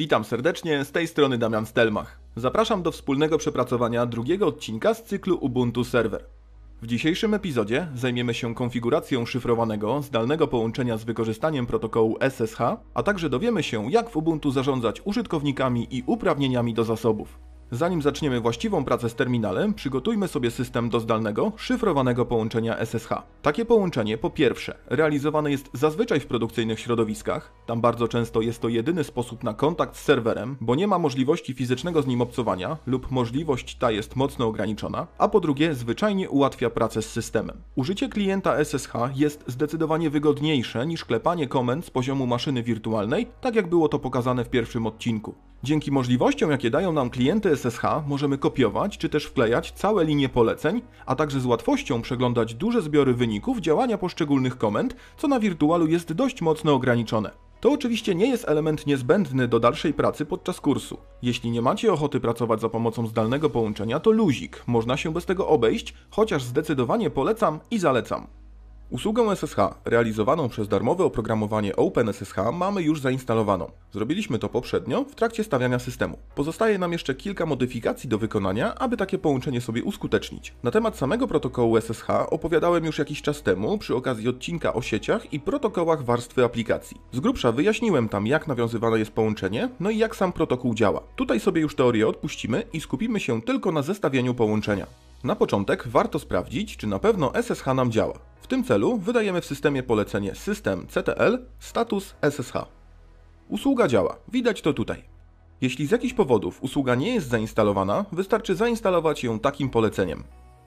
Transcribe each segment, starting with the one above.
Witam serdecznie, z tej strony Damian Stelmach. Zapraszam do wspólnego przepracowania drugiego odcinka z cyklu Ubuntu Server. W dzisiejszym epizodzie zajmiemy się konfiguracją szyfrowanego, zdalnego połączenia z wykorzystaniem protokołu SSH, a także dowiemy się, jak w Ubuntu zarządzać użytkownikami i uprawnieniami do zasobów. Zanim zaczniemy właściwą pracę z terminalem, przygotujmy sobie system do zdalnego, szyfrowanego połączenia SSH. Takie połączenie, po pierwsze, realizowane jest zazwyczaj w produkcyjnych środowiskach. Tam bardzo często jest to jedyny sposób na kontakt z serwerem, bo nie ma możliwości fizycznego z nim obcowania lub możliwość ta jest mocno ograniczona, a po drugie, zwyczajnie ułatwia pracę z systemem. Użycie klienta SSH jest zdecydowanie wygodniejsze niż klepanie komend z poziomu maszyny wirtualnej, tak jak było to pokazane w pierwszym odcinku. Dzięki możliwościom, jakie dają nam klienty SSH, możemy kopiować czy też wklejać całe linie poleceń, a także z łatwością przeglądać duże zbiory wyników działania poszczególnych komend, co na wirtualu jest dość mocno ograniczone. To oczywiście nie jest element niezbędny do dalszej pracy podczas kursu. Jeśli nie macie ochoty pracować za pomocą zdalnego połączenia, to luzik, można się bez tego obejść, chociaż zdecydowanie polecam i zalecam. Usługę SSH realizowaną przez darmowe oprogramowanie OpenSSH mamy już zainstalowaną. Zrobiliśmy to poprzednio w trakcie stawiania systemu. Pozostaje nam jeszcze kilka modyfikacji do wykonania, aby takie połączenie sobie uskutecznić. Na temat samego protokołu SSH opowiadałem już jakiś czas temu przy okazji odcinka o sieciach i protokołach warstwy aplikacji. Z grubsza wyjaśniłem tam, jak nawiązywane jest połączenie, no i jak sam protokół działa. Tutaj sobie już teorię odpuścimy i skupimy się tylko na zestawieniu połączenia. Na początek warto sprawdzić, czy na pewno SSH nam działa. W tym celu wydajemy w systemie polecenie systemctl status SSH. Usługa działa, widać to tutaj. Jeśli z jakichś powodów usługa nie jest zainstalowana, wystarczy zainstalować ją takim poleceniem.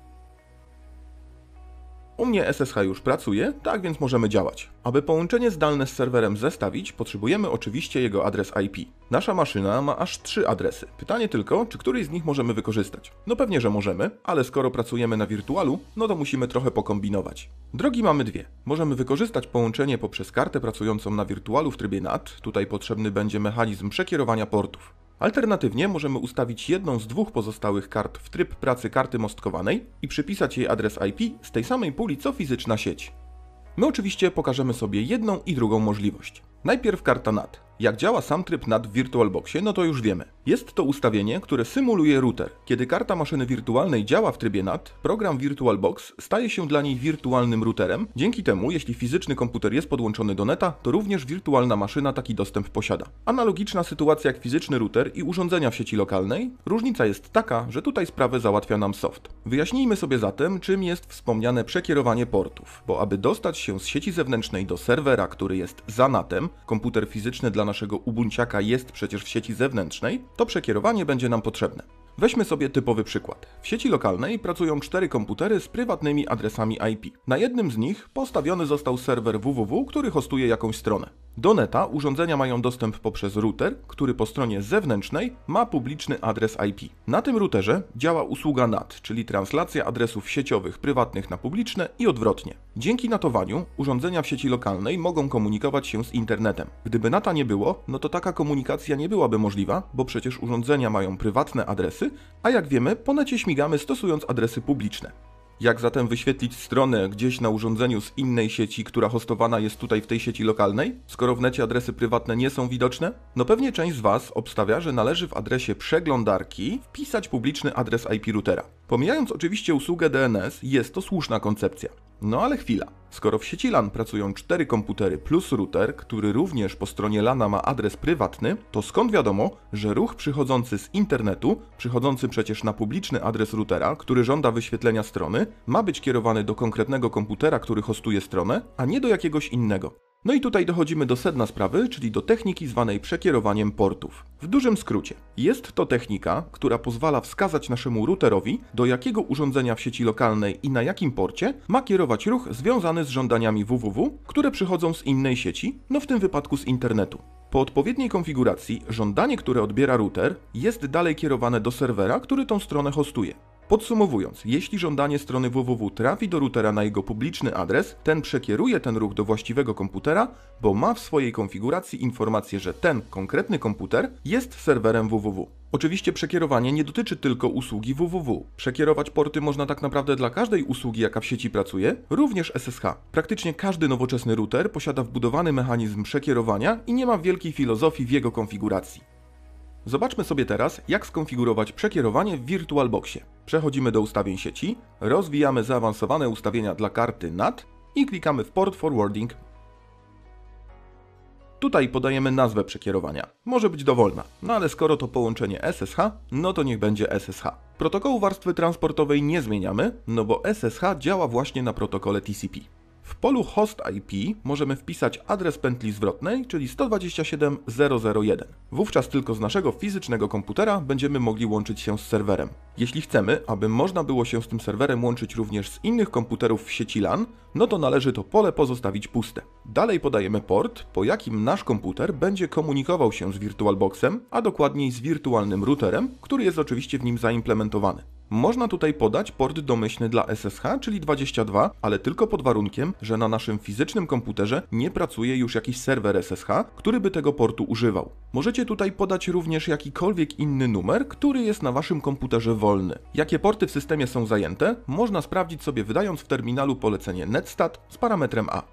U mnie SSH już pracuje, tak więc możemy działać. Aby połączenie zdalne z serwerem zestawić, potrzebujemy oczywiście jego adres IP. Nasza maszyna ma aż 3 adresy. Pytanie tylko, czy któryś z nich możemy wykorzystać? No pewnie, że możemy, ale skoro pracujemy na wirtualu, no to musimy trochę pokombinować. Drogi mamy dwie. Możemy wykorzystać połączenie poprzez kartę pracującą na wirtualu w trybie NAT. Tutaj potrzebny będzie mechanizm przekierowania portów. Alternatywnie możemy ustawić jedną z dwóch pozostałych kart w tryb pracy karty mostkowanej i przypisać jej adres IP z tej samej puli co fizyczna sieć. My oczywiście pokażemy sobie jedną i drugą możliwość. Najpierw karta NAT. Jak działa sam tryb NAT w VirtualBoxie, no to już wiemy. Jest to ustawienie, które symuluje router. Kiedy karta maszyny wirtualnej działa w trybie NAT, program VirtualBox staje się dla niej wirtualnym routerem. Dzięki temu, jeśli fizyczny komputer jest podłączony do neta, to również wirtualna maszyna taki dostęp posiada. Analogiczna sytuacja jak fizyczny router i urządzenia w sieci lokalnej. Różnica jest taka, że tutaj sprawę załatwia nam soft. Wyjaśnijmy sobie zatem, czym jest wspomniane przekierowanie portów, bo aby dostać się z sieci zewnętrznej do serwera, który jest za NATem, komputer fizyczny dla naszego Ubunciaka jest przecież w sieci zewnętrznej, to przekierowanie będzie nam potrzebne. Weźmy sobie typowy przykład. W sieci lokalnej pracują 4 komputery z prywatnymi adresami IP. Na jednym z nich postawiony został serwer www, który hostuje jakąś stronę. Do neta urządzenia mają dostęp poprzez router, który po stronie zewnętrznej ma publiczny adres IP. Na tym routerze działa usługa NAT, czyli translacja adresów sieciowych prywatnych na publiczne i odwrotnie. Dzięki natowaniu urządzenia w sieci lokalnej mogą komunikować się z internetem. Gdyby NATA nie było, no to taka komunikacja nie byłaby możliwa, bo przecież urządzenia mają prywatne adresy, a jak wiemy, po necie śmigamy stosując adresy publiczne. Jak zatem wyświetlić stronę gdzieś na urządzeniu z innej sieci, która hostowana jest tutaj w tej sieci lokalnej, skoro w necie adresy prywatne nie są widoczne? No pewnie część z Was obstawia, że należy w adresie przeglądarki wpisać publiczny adres IP routera. Pomijając oczywiście usługę DNS, jest to słuszna koncepcja. No ale chwila. Skoro w sieci LAN pracują 4 komputery plus router, który również po stronie LANa ma adres prywatny, to skąd wiadomo, że ruch przychodzący z internetu, przychodzący przecież na publiczny adres routera, który żąda wyświetlenia strony, ma być kierowany do konkretnego komputera, który hostuje stronę, a nie do jakiegoś innego? No i tutaj dochodzimy do sedna sprawy, czyli do techniki zwanej przekierowaniem portów. W dużym skrócie, jest to technika, która pozwala wskazać naszemu routerowi, do jakiego urządzenia w sieci lokalnej i na jakim porcie ma kierować ruch związany z żądaniami www, które przychodzą z innej sieci, no w tym wypadku z internetu. Po odpowiedniej konfiguracji żądanie, które odbiera router, jest dalej kierowane do serwera, który tą stronę hostuje. Podsumowując, jeśli żądanie strony www trafi do routera na jego publiczny adres, ten przekieruje ten ruch do właściwego komputera, bo ma w swojej konfiguracji informację, że ten konkretny komputer jest serwerem www. Oczywiście przekierowanie nie dotyczy tylko usługi www. Przekierować porty można tak naprawdę dla każdej usługi, jaka w sieci pracuje, również SSH. Praktycznie każdy nowoczesny router posiada wbudowany mechanizm przekierowania i nie ma wielkiej filozofii w jego konfiguracji. Zobaczmy sobie teraz, jak skonfigurować przekierowanie w VirtualBoxie. Przechodzimy do ustawień sieci, rozwijamy zaawansowane ustawienia dla karty NAT i klikamy w Port Forwarding. Tutaj podajemy nazwę przekierowania. Może być dowolna, no ale skoro to połączenie SSH, no to niech będzie SSH. Protokołu warstwy transportowej nie zmieniamy, no bo SSH działa właśnie na protokole TCP. W polu Host IP możemy wpisać adres pętli zwrotnej, czyli 127.0.0.1. Wówczas tylko z naszego fizycznego komputera będziemy mogli łączyć się z serwerem. Jeśli chcemy, aby można było się z tym serwerem łączyć również z innych komputerów w sieci LAN, no to należy to pole pozostawić puste. Dalej podajemy port, po jakim nasz komputer będzie komunikował się z VirtualBoxem, a dokładniej z wirtualnym routerem, który jest oczywiście w nim zaimplementowany. Można tutaj podać port domyślny dla SSH, czyli 22, ale tylko pod warunkiem, że na naszym fizycznym komputerze nie pracuje już jakiś serwer SSH, który by tego portu używał. Możecie tutaj podać również jakikolwiek inny numer, który jest na waszym komputerze wolny. Jakie porty w systemie są zajęte, można sprawdzić sobie wydając w terminalu polecenie netstat z parametrem A.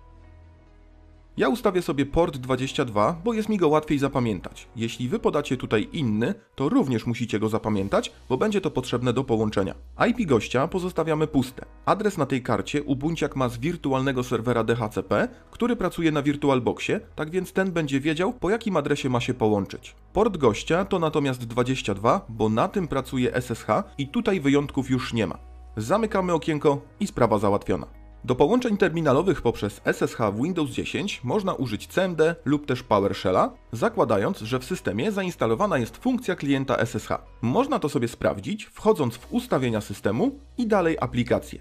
Ja ustawię sobie port 22, bo jest mi go łatwiej zapamiętać. Jeśli wy podacie tutaj inny, to również musicie go zapamiętać, bo będzie to potrzebne do połączenia. IP gościa pozostawiamy puste. Adres na tej karcie Ubunciak ma z wirtualnego serwera DHCP, który pracuje na VirtualBoxie, tak więc ten będzie wiedział, po jakim adresie ma się połączyć. Port gościa to natomiast 22, bo na tym pracuje SSH i tutaj wyjątków już nie ma. Zamykamy okienko i sprawa załatwiona. Do połączeń terminalowych poprzez SSH w Windows 10 można użyć CMD lub też PowerShella, zakładając, że w systemie zainstalowana jest funkcja klienta SSH. Można to sobie sprawdzić, wchodząc w ustawienia systemu i dalej aplikacje.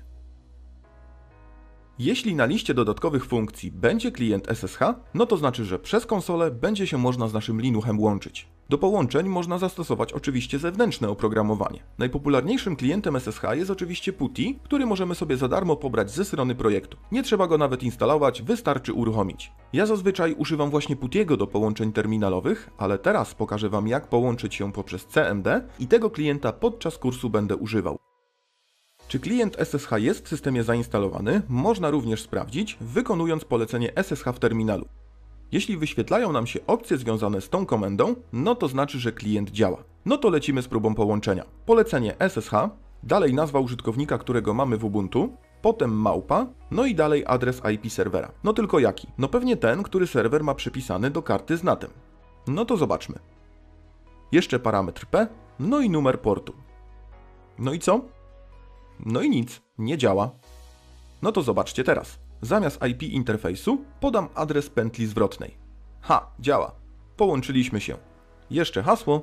Jeśli na liście dodatkowych funkcji będzie klient SSH, no to znaczy, że przez konsolę będzie się można z naszym Linuxem łączyć. Do połączeń można zastosować oczywiście zewnętrzne oprogramowanie. Najpopularniejszym klientem SSH jest oczywiście PuTTY, który możemy sobie za darmo pobrać ze strony projektu. Nie trzeba go nawet instalować, wystarczy uruchomić. Ja zazwyczaj używam właśnie PuTTY'ego do połączeń terminalowych, ale teraz pokażę wam, jak połączyć się poprzez CMD i tego klienta podczas kursu będę używał. Czy klient SSH jest w systemie zainstalowany, można również sprawdzić, wykonując polecenie SSH w terminalu. Jeśli wyświetlają nam się opcje związane z tą komendą, no to znaczy, że klient działa. No to lecimy z próbą połączenia. Polecenie SSH, dalej nazwa użytkownika, którego mamy w Ubuntu, potem małpa, no i dalej adres IP serwera. No tylko jaki? No pewnie ten, który serwer ma przypisany do karty z NAT-em. No to zobaczmy. Jeszcze parametr P, no i numer portu. No i co? No i nic, nie działa. No to zobaczcie teraz. Zamiast IP interfejsu podam adres pętli zwrotnej. Ha, działa. Połączyliśmy się. Jeszcze hasło.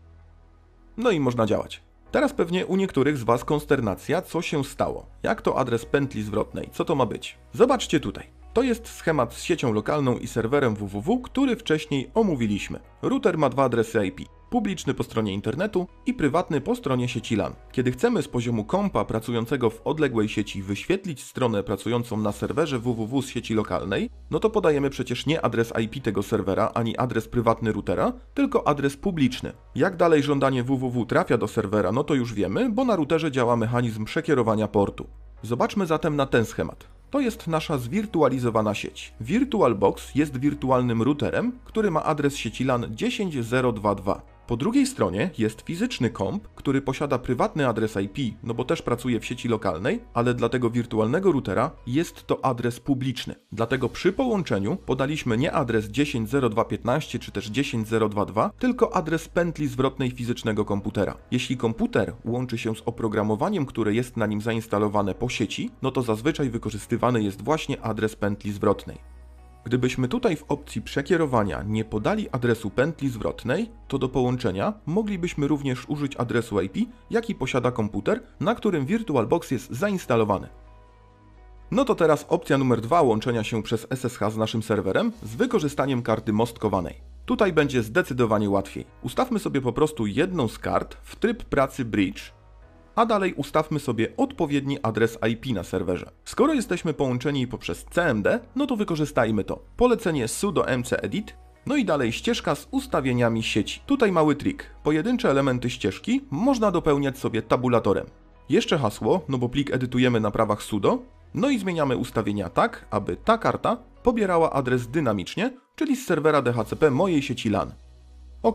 No i można działać. Teraz pewnie u niektórych z was konsternacja, co się stało. Jak to adres pętli zwrotnej? Co to ma być? Zobaczcie tutaj. To jest schemat z siecią lokalną i serwerem www, który wcześniej omówiliśmy. Router ma dwa adresy IP. Publiczny po stronie internetu i prywatny po stronie sieci LAN. Kiedy chcemy z poziomu kompa pracującego w odległej sieci wyświetlić stronę pracującą na serwerze www z sieci lokalnej, no to podajemy przecież nie adres IP tego serwera, ani adres prywatny routera, tylko adres publiczny. Jak dalej żądanie www trafia do serwera, no to już wiemy, bo na routerze działa mechanizm przekierowania portu. Zobaczmy zatem na ten schemat. To jest nasza zwirtualizowana sieć. VirtualBox jest wirtualnym routerem, który ma adres sieci LAN 10.0.2.2. Po drugiej stronie jest fizyczny komp, który posiada prywatny adres IP, no bo też pracuje w sieci lokalnej, ale dla tego wirtualnego routera jest to adres publiczny. Dlatego przy połączeniu podaliśmy nie adres 10.0.2.15 czy też 10.0.2.2, tylko adres pętli zwrotnej fizycznego komputera. Jeśli komputer łączy się z oprogramowaniem, które jest na nim zainstalowane po sieci, no to zazwyczaj wykorzystywany jest właśnie adres pętli zwrotnej. Gdybyśmy tutaj w opcji przekierowania nie podali adresu pętli zwrotnej, to do połączenia moglibyśmy również użyć adresu IP, jaki posiada komputer, na którym VirtualBox jest zainstalowany. No to teraz opcja numer 2 łączenia się przez SSH z naszym serwerem z wykorzystaniem karty mostkowanej. Tutaj będzie zdecydowanie łatwiej. Ustawmy sobie po prostu jedną z kart w tryb pracy bridge, a dalej ustawmy sobie odpowiedni adres IP na serwerze. Skoro jesteśmy połączeni poprzez CMD, no to wykorzystajmy to. Polecenie sudo mcedit, no i dalej ścieżka z ustawieniami sieci. Tutaj mały trik. Pojedyncze elementy ścieżki można dopełniać sobie tabulatorem. Jeszcze hasło, no bo plik edytujemy na prawach sudo, no i zmieniamy ustawienia tak, aby ta karta pobierała adres dynamicznie, czyli z serwera DHCP mojej sieci LAN. OK,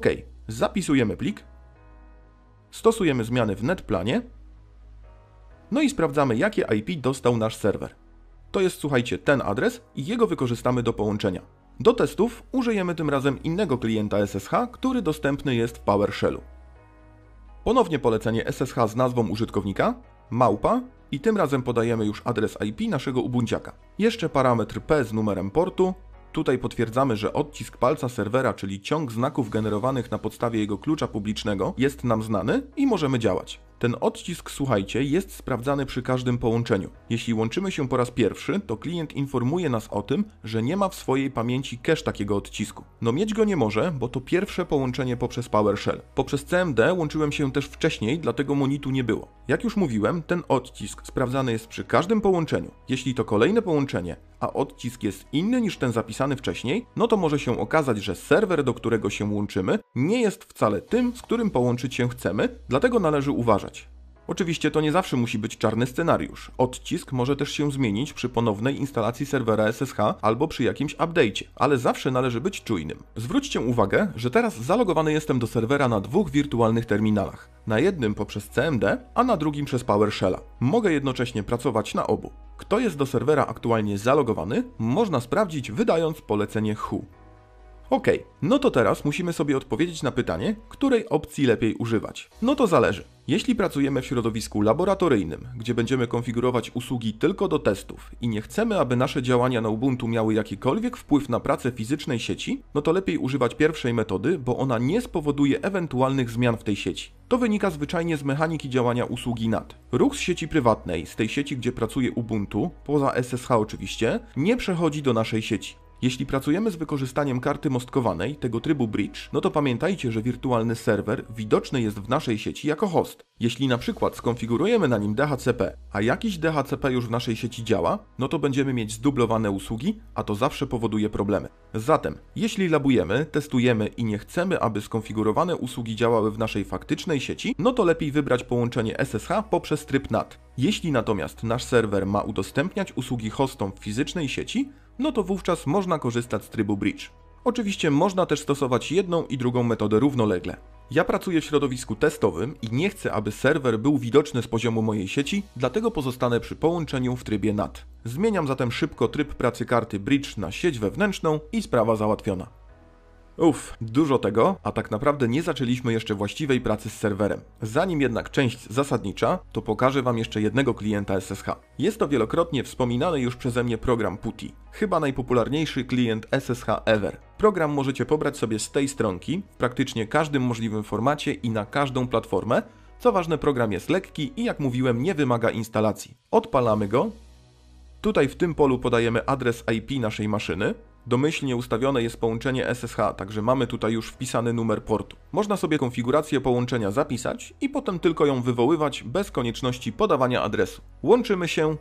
Zapisujemy plik, stosujemy zmiany w netplanie, no i sprawdzamy, jakie IP dostał nasz serwer. To jest, słuchajcie, ten adres i jego wykorzystamy do połączenia. Do testów użyjemy tym razem innego klienta SSH, który dostępny jest w PowerShellu. Ponownie polecenie SSH z nazwą użytkownika, małpa i tym razem podajemy już adres IP naszego Ubunciaka. Jeszcze parametr P z numerem portu. Tutaj potwierdzamy, że odcisk palca serwera, czyli ciąg znaków generowanych na podstawie jego klucza publicznego, jest nam znany i możemy działać. Ten odcisk, słuchajcie, jest sprawdzany przy każdym połączeniu. Jeśli łączymy się po raz pierwszy, to klient informuje nas o tym, że nie ma w swojej pamięci cache takiego odcisku. No mieć go nie może, bo to pierwsze połączenie poprzez PowerShell. Poprzez CMD łączyłem się też wcześniej, dlatego monitu nie było. Jak już mówiłem, ten odcisk sprawdzany jest przy każdym połączeniu. Jeśli to kolejne połączenie, a odcisk jest inny niż ten zapisany wcześniej, no to może się okazać, że serwer, do którego się łączymy, nie jest wcale tym, z którym połączyć się chcemy, dlatego należy uważać. Oczywiście to nie zawsze musi być czarny scenariusz. Odcisk może też się zmienić przy ponownej instalacji serwera SSH albo przy jakimś update'cie, ale zawsze należy być czujnym. Zwróćcie uwagę, że teraz zalogowany jestem do serwera na dwóch wirtualnych terminalach. Na jednym poprzez CMD, a na drugim przez PowerShella. Mogę jednocześnie pracować na obu. Kto jest do serwera aktualnie zalogowany, można sprawdzić wydając polecenie who. Ok, no to teraz musimy sobie odpowiedzieć na pytanie, której opcji lepiej używać. No to zależy. Jeśli pracujemy w środowisku laboratoryjnym, gdzie będziemy konfigurować usługi tylko do testów i nie chcemy, aby nasze działania na Ubuntu miały jakikolwiek wpływ na pracę fizycznej sieci, no to lepiej używać pierwszej metody, bo ona nie spowoduje ewentualnych zmian w tej sieci. To wynika zwyczajnie z mechaniki działania usługi NAT. Ruch z sieci prywatnej, z tej sieci, gdzie pracuje Ubuntu, poza SSH oczywiście, nie przechodzi do naszej sieci. Jeśli pracujemy z wykorzystaniem karty mostkowanej, tego trybu bridge, no to pamiętajcie, że wirtualny serwer widoczny jest w naszej sieci jako host. Jeśli na przykład skonfigurujemy na nim DHCP, a jakiś DHCP już w naszej sieci działa, no to będziemy mieć zdublowane usługi, a to zawsze powoduje problemy. Zatem, jeśli labujemy, testujemy i nie chcemy, aby skonfigurowane usługi działały w naszej faktycznej sieci, no to lepiej wybrać połączenie SSH poprzez tryb NAT. Jeśli natomiast nasz serwer ma udostępniać usługi hostom w fizycznej sieci, no to wówczas można korzystać z trybu bridge. Oczywiście można też stosować jedną i drugą metodę równolegle. Ja pracuję w środowisku testowym i nie chcę, aby serwer był widoczny z poziomu mojej sieci, dlatego pozostanę przy połączeniu w trybie NAT. Zmieniam zatem szybko tryb pracy karty bridge na sieć wewnętrzną i sprawa załatwiona. Dużo tego, a tak naprawdę nie zaczęliśmy jeszcze właściwej pracy z serwerem. Zanim jednak część zasadnicza, to pokażę Wam jeszcze jednego klienta SSH. Jest to wielokrotnie wspominany już przeze mnie program PuTTY. Chyba najpopularniejszy klient SSH ever. Program możecie pobrać sobie z tej stronki w praktycznie każdym możliwym formacie i na każdą platformę. Co ważne, program jest lekki i jak mówiłem, nie wymaga instalacji. Odpalamy go. Tutaj w tym polu podajemy adres IP naszej maszyny. Domyślnie ustawione jest połączenie SSH, także mamy tutaj już wpisany numer portu. Można sobie konfigurację połączenia zapisać i potem tylko ją wywoływać bez konieczności podawania adresu. Łączymy się.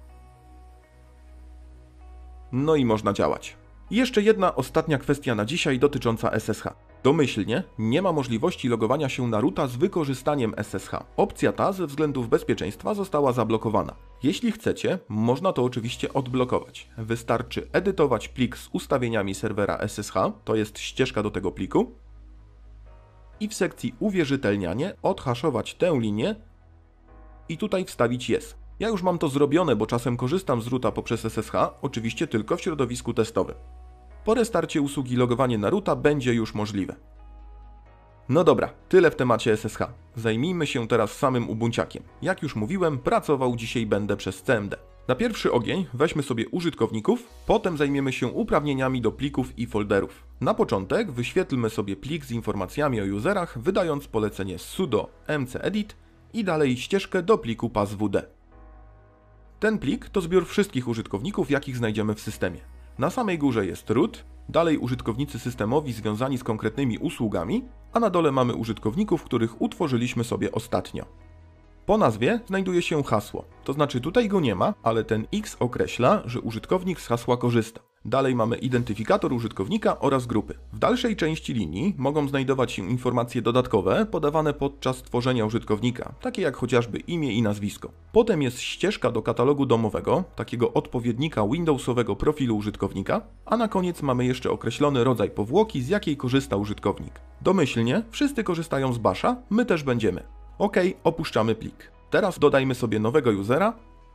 No i można działać. Jeszcze jedna ostatnia kwestia na dzisiaj dotycząca SSH. Domyślnie nie ma możliwości logowania się na roota z wykorzystaniem SSH. Opcja ta ze względów bezpieczeństwa została zablokowana. Jeśli chcecie, można to oczywiście odblokować. Wystarczy edytować plik z ustawieniami serwera SSH, to jest ścieżka do tego pliku, i w sekcji uwierzytelnianie odhaszować tę linię i tutaj wstawić yes. Ja już mam to zrobione, bo czasem korzystam z roota poprzez SSH, oczywiście tylko w środowisku testowym. Po restarcie usługi logowanie na roota będzie już możliwe. No dobra, tyle w temacie SSH. Zajmijmy się teraz samym Ubunciakiem. Jak już mówiłem, pracował dzisiaj będę przez CMD. Na pierwszy ogień weźmy sobie użytkowników, potem zajmiemy się uprawnieniami do plików i folderów. Na początek wyświetlmy sobie plik z informacjami o userach, wydając polecenie sudo mcedit i dalej ścieżkę do pliku passwd. Ten plik to zbiór wszystkich użytkowników, jakich znajdziemy w systemie. Na samej górze jest root, dalej użytkownicy systemowi związani z konkretnymi usługami, a na dole mamy użytkowników, których utworzyliśmy sobie ostatnio. Po nazwie znajduje się hasło, to znaczy tutaj go nie ma, ale ten X określa, że użytkownik z hasła korzysta. Dalej mamy identyfikator użytkownika oraz grupy. W dalszej części linii mogą znajdować się informacje dodatkowe podawane podczas tworzenia użytkownika, takie jak chociażby imię i nazwisko. Potem jest ścieżka do katalogu domowego, takiego odpowiednika Windowsowego profilu użytkownika, a na koniec mamy jeszcze określony rodzaj powłoki, z jakiej korzysta użytkownik. Domyślnie wszyscy korzystają z Basha, my też będziemy. OK, opuszczamy plik. Teraz dodajmy sobie nowego usera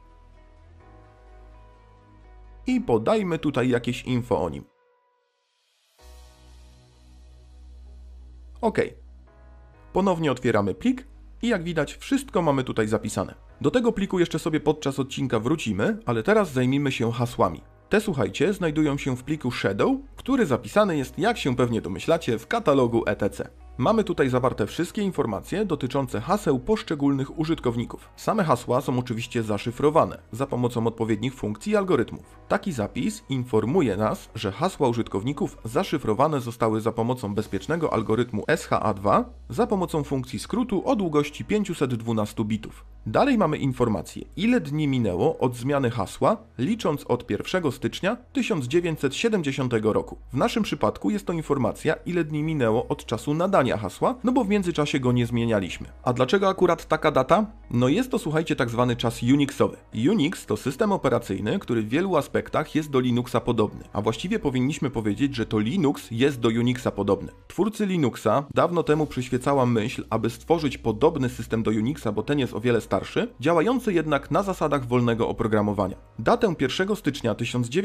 i podajmy tutaj jakieś info o nim. OK. Ponownie otwieramy plik i jak widać wszystko mamy tutaj zapisane. Do tego pliku jeszcze sobie podczas odcinka wrócimy, ale teraz zajmijmy się hasłami. Te, słuchajcie, znajdują się w pliku Shadow, który zapisany jest, jak się pewnie domyślacie, w katalogu etc. Mamy tutaj zawarte wszystkie informacje dotyczące haseł poszczególnych użytkowników. Same hasła są oczywiście zaszyfrowane za pomocą odpowiednich funkcji i algorytmów. Taki zapis informuje nas, że hasła użytkowników zaszyfrowane zostały za pomocą bezpiecznego algorytmu SHA-2 za pomocą funkcji skrótu o długości 512 bitów. Dalej mamy informację, ile dni minęło od zmiany hasła, licząc od 1 stycznia 1970 roku. W naszym przypadku jest to informacja, ile dni minęło od czasu nadania hasła, no bo w międzyczasie go nie zmienialiśmy. A dlaczego akurat taka data? No jest to, słuchajcie, tak zwany czas Unixowy. Unix to system operacyjny, który w wielu aspektach jest do Linuxa podobny, a właściwie powinniśmy powiedzieć, że to Linux jest do Unixa podobny. Twórcy Linuxa dawno temu przyświecała myśl, aby stworzyć podobny system do Unixa, bo ten jest o wiele starszy, działający jednak na zasadach wolnego oprogramowania. Datę 1 stycznia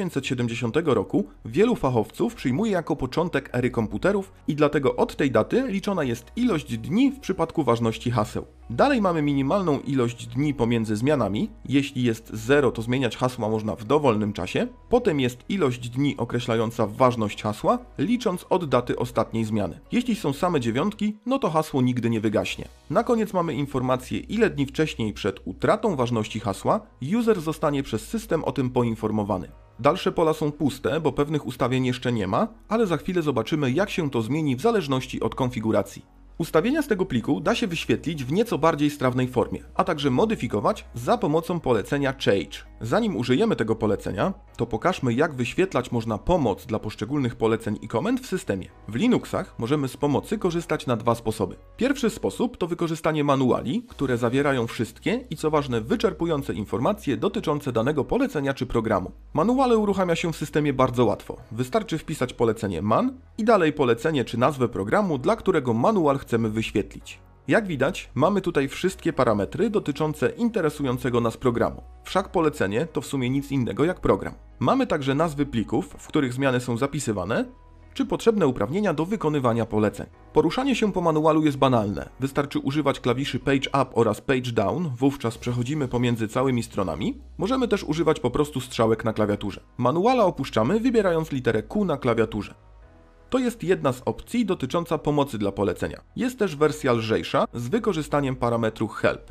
1970 roku wielu fachowców przyjmuje jako początek ery komputerów i dlatego od tej daty liczona jest ilość dni w przypadku ważności haseł. Dalej mamy minimalną ilość dni pomiędzy zmianami. Jeśli jest 0, to zmieniać hasła można w dowolnym czasie. Potem jest ilość dni określająca ważność hasła, licząc od daty ostatniej zmiany. Jeśli są same dziewiątki, no to hasło nigdy nie wygaśnie. Na koniec mamy informację, ile dni wcześniej przed utratą ważności hasła user zostanie przez system o tym poinformowany. Dalsze pola są puste, bo pewnych ustawień jeszcze nie ma, ale za chwilę zobaczymy, jak się to zmieni w zależności od konfiguracji. Ustawienia z tego pliku da się wyświetlić w nieco bardziej strawnej formie, a także modyfikować za pomocą polecenia change. Zanim użyjemy tego polecenia, to pokażmy, jak wyświetlać można pomoc dla poszczególnych poleceń i komend w systemie. W Linuxach możemy z pomocy korzystać na dwa sposoby. Pierwszy sposób to wykorzystanie manuali, które zawierają wszystkie i co ważne wyczerpujące informacje dotyczące danego polecenia czy programu. Manuale uruchamia się w systemie bardzo łatwo. Wystarczy wpisać polecenie man i dalej polecenie czy nazwę programu, dla którego manual chcemy wyświetlić. Jak widać, mamy tutaj wszystkie parametry dotyczące interesującego nas programu. Wszak polecenie to w sumie nic innego jak program. Mamy także nazwy plików, w których zmiany są zapisywane, czy potrzebne uprawnienia do wykonywania poleceń. Poruszanie się po manualu jest banalne. Wystarczy używać klawiszy Page Up oraz Page Down, wówczas przechodzimy pomiędzy całymi stronami. Możemy też używać po prostu strzałek na klawiaturze. Manuala opuszczamy, wybierając literę Q na klawiaturze. To jest jedna z opcji dotycząca pomocy dla polecenia. Jest też wersja lżejsza z wykorzystaniem parametru help.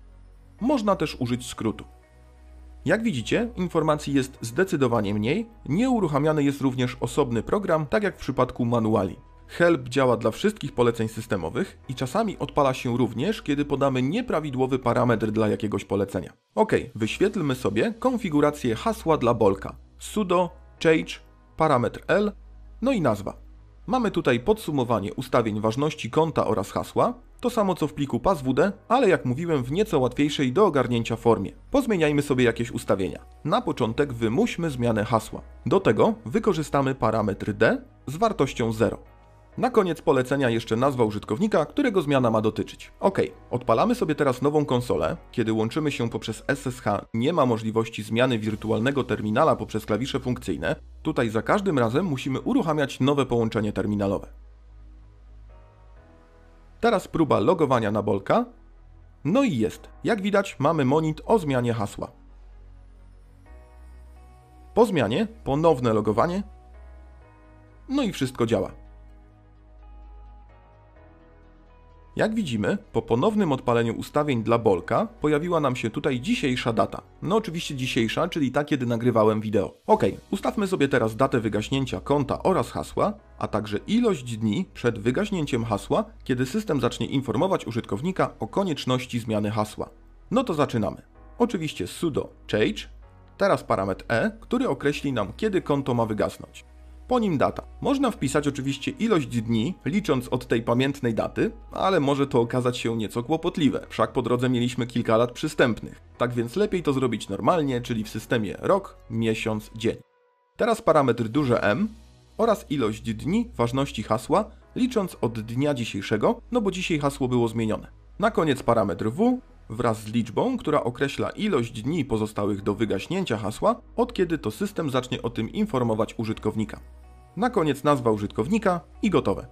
Można też użyć skrótu. Jak widzicie, informacji jest zdecydowanie mniej, nieuruchamiany jest również osobny program, tak jak w przypadku manuali. Help działa dla wszystkich poleceń systemowych i czasami odpala się również, kiedy podamy nieprawidłowy parametr dla jakiegoś polecenia. OK, wyświetlmy sobie konfigurację hasła dla Bolka. Sudo, change, parametr L, no i nazwa. Mamy tutaj podsumowanie ustawień ważności konta oraz hasła, to samo co w pliku passwd, ale jak mówiłem w nieco łatwiejszej do ogarnięcia formie. Pozmieniajmy sobie jakieś ustawienia. Na początek wymuśmy zmianę hasła. Do tego wykorzystamy parametr d z wartością 0. Na koniec polecenia jeszcze nazwa użytkownika, którego zmiana ma dotyczyć. OK, odpalamy sobie teraz nową konsolę. Kiedy łączymy się poprzez SSH, nie ma możliwości zmiany wirtualnego terminala poprzez klawisze funkcyjne. Tutaj za każdym razem musimy uruchamiać nowe połączenie terminalowe. Teraz próba logowania na Bolka. No i jest. Jak widać, mamy monit o zmianie hasła. Po zmianie ponowne logowanie. No i wszystko działa. Jak widzimy, po ponownym odpaleniu ustawień dla Bolka pojawiła nam się tutaj dzisiejsza data. No oczywiście dzisiejsza, czyli ta, kiedy nagrywałem wideo. OK, ustawmy sobie teraz datę wygaśnięcia konta oraz hasła, a także ilość dni przed wygaśnięciem hasła, kiedy system zacznie informować użytkownika o konieczności zmiany hasła. No to zaczynamy. Oczywiście sudo change, Teraz parametr E, który określi nam, kiedy konto ma wygasnąć. Po nim data. Można wpisać oczywiście ilość dni, licząc od tej pamiętnej daty, ale może to okazać się nieco kłopotliwe, wszak po drodze mieliśmy kilka lat przystępnych. Tak więc lepiej to zrobić normalnie, czyli w systemie rok, miesiąc, dzień. Teraz parametr duże M oraz ilość dni ważności hasła, licząc od dnia dzisiejszego, no bo dzisiaj hasło było zmienione. Na koniec parametr W wraz z liczbą, która określa ilość dni pozostałych do wygaśnięcia hasła, od kiedy to system zacznie o tym informować użytkownika. Na koniec nazwa użytkownika i gotowe.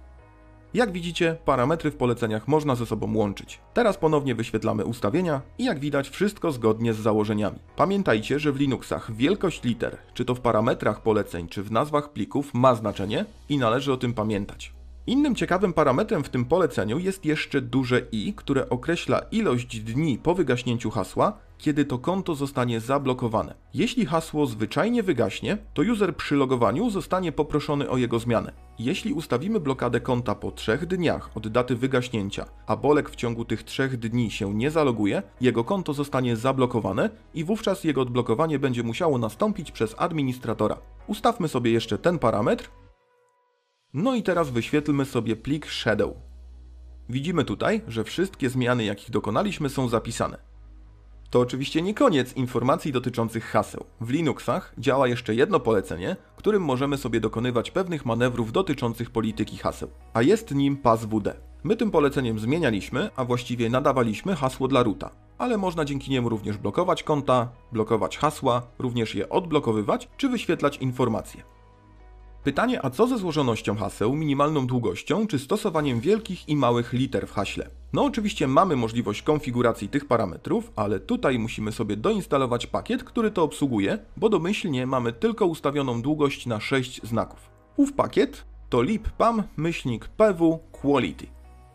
Jak widzicie, parametry w poleceniach można ze sobą łączyć. Teraz ponownie wyświetlamy ustawienia i jak widać wszystko zgodnie z założeniami. Pamiętajcie, że w Linuxach wielkość liter, czy to w parametrach poleceń, czy w nazwach plików ma znaczenie i należy o tym pamiętać. Innym ciekawym parametrem w tym poleceniu jest jeszcze duże I, które określa ilość dni po wygaśnięciu hasła, kiedy to konto zostanie zablokowane. Jeśli hasło zwyczajnie wygaśnie, to user przy logowaniu zostanie poproszony o jego zmianę. Jeśli ustawimy blokadę konta po 3 dniach od daty wygaśnięcia, a Bolek w ciągu tych 3 dni się nie zaloguje, jego konto zostanie zablokowane i wówczas jego odblokowanie będzie musiało nastąpić przez administratora. Ustawmy sobie jeszcze ten parametr. No i teraz wyświetlmy sobie plik Shadow. Widzimy tutaj, że wszystkie zmiany, jakich dokonaliśmy, są zapisane. To oczywiście nie koniec informacji dotyczących haseł. W Linuxach działa jeszcze jedno polecenie, którym możemy sobie dokonywać pewnych manewrów dotyczących polityki haseł, a jest nim passwd. My tym poleceniem zmienialiśmy, a właściwie nadawaliśmy hasło dla roota, ale można dzięki niemu również blokować konta, blokować hasła, również je odblokowywać czy wyświetlać informacje. Pytanie, a co ze złożonością haseł, minimalną długością, czy stosowaniem wielkich i małych liter w haśle? No oczywiście mamy możliwość konfiguracji tych parametrów, ale tutaj musimy sobie doinstalować pakiet, który to obsługuje, bo domyślnie mamy tylko ustawioną długość na 6 znaków. Ów pakiet to lib-pam-pw quality.